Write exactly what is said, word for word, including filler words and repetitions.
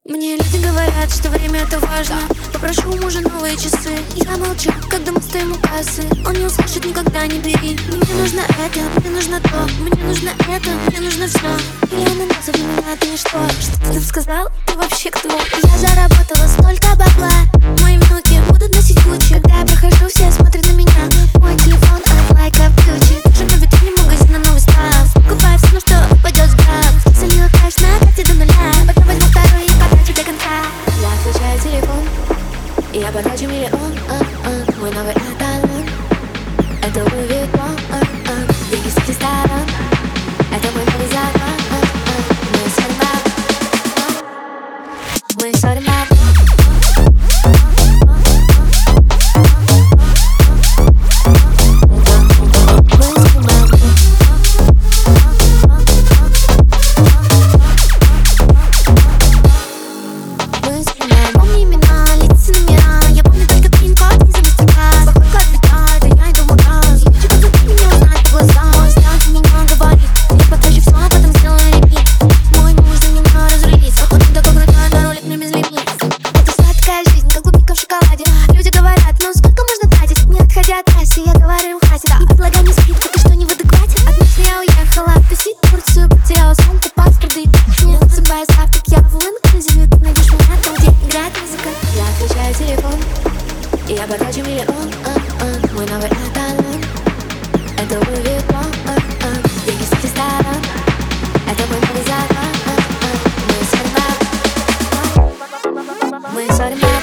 Мне люди говорят, что время это важно. Попрошу у мужа новые часы. Я молчу, когда мы стоим у кассы. Он не услышит, никогда не бери. Мне нужно это, мне нужно то. Мне нужно это, мне нужно все. Миллионы назов для меня это ничто. Что ты там сказал? Ты вообще кто? Я заработала столько бабла. Мои внуки будут носить Гуччи. Когда я прохожу, все смотрят на меня. Мой телефон от лайка ключи. Даже на витрине магазина новый став. Покупаю все, ну что упадет с граф. Залила кэш на карте до нуля. Потом возьму второй и потрачу до конца. Я включаю телефон и я потрачу миллион. а, а. Мой новый эталон — это Луи Виттон. а, а. Деньги с этих сторон — это мой новый закон. а, а. Мы ссорим, мы ссорим. Помни имена, лица, номера. Я помню только пин-код, не забыть тебя. Походка отлетает, и я иду в магаз. Я хочу, как ты меня узнать по глазам. Мой взгляд меня говорит. Я потрачу все, а потом сделаю репит. Мой муж за меня разрулится. Он не такой крутой, но рулит мне без лимит. Это сладкая жизнь, как клубника в шоколаде. Люди говорят, ну сколько можно тратить? Не отходя от трассы, я говорю им хватит. И предлагаю мне скидку, ты что, не в адеквате? От мысли я уехала, тусить Турцию. Потеряла сумку, паспорт, и не засыпаю завтрак. Я в инклюзиве, ты найдешь меня там, где играет музыка. Я включаю телефон и я потрачу миллион. а, а. Мой новый эталон — это Луи Виттон. а, а. Деньги с этих сторон — это мой новый закон. а, а. Мы ссорим, мы ссорим.